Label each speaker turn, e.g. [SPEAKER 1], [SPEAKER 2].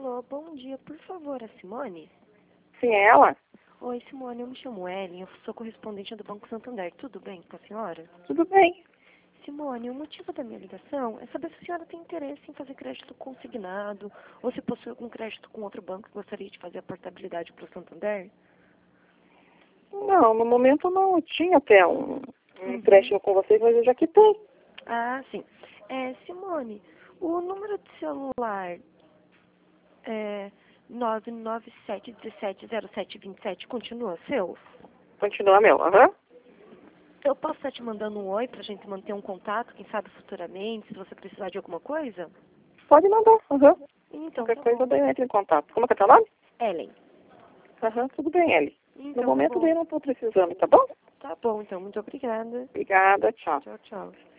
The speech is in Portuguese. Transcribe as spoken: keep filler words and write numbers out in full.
[SPEAKER 1] Alô, bom dia. Por favor, a Simone?
[SPEAKER 2] Sim, é ela?
[SPEAKER 1] Oi, Simone, eu me chamo Ellen, eu sou correspondente do Banco Santander. Tudo bem com a senhora?
[SPEAKER 2] Tudo bem.
[SPEAKER 1] Simone, o motivo da minha ligação é saber se a senhora tem interesse em fazer crédito consignado ou se possui algum crédito com outro banco que gostaria de fazer a portabilidade para o Santander.
[SPEAKER 2] Não, no momento não. Eu tinha até um, um
[SPEAKER 1] Uhum.
[SPEAKER 2] empréstimo com vocês, mas eu já quitei.
[SPEAKER 1] Ah, sim. É, Simone, o número de celular é nove nove sete um sete zero sete dois sete continua seu?
[SPEAKER 2] Continua meu, aham.
[SPEAKER 1] Eu posso estar te mandando um oi pra gente manter um contato, quem sabe futuramente, se você precisar de alguma coisa?
[SPEAKER 2] Pode mandar, aham.
[SPEAKER 1] Então,
[SPEAKER 2] Qualquer
[SPEAKER 1] tá
[SPEAKER 2] coisa
[SPEAKER 1] bom.
[SPEAKER 2] eu entro em contato. Como é que é teu nome?
[SPEAKER 1] Ellen.
[SPEAKER 2] Aham, tudo bem, Eli.
[SPEAKER 1] Então,
[SPEAKER 2] No
[SPEAKER 1] tá
[SPEAKER 2] momento
[SPEAKER 1] bom.
[SPEAKER 2] daí eu não estou precisando, tá bom?
[SPEAKER 1] Tá bom, então. Muito obrigada.
[SPEAKER 2] Obrigada, tchau.
[SPEAKER 1] Tchau, tchau.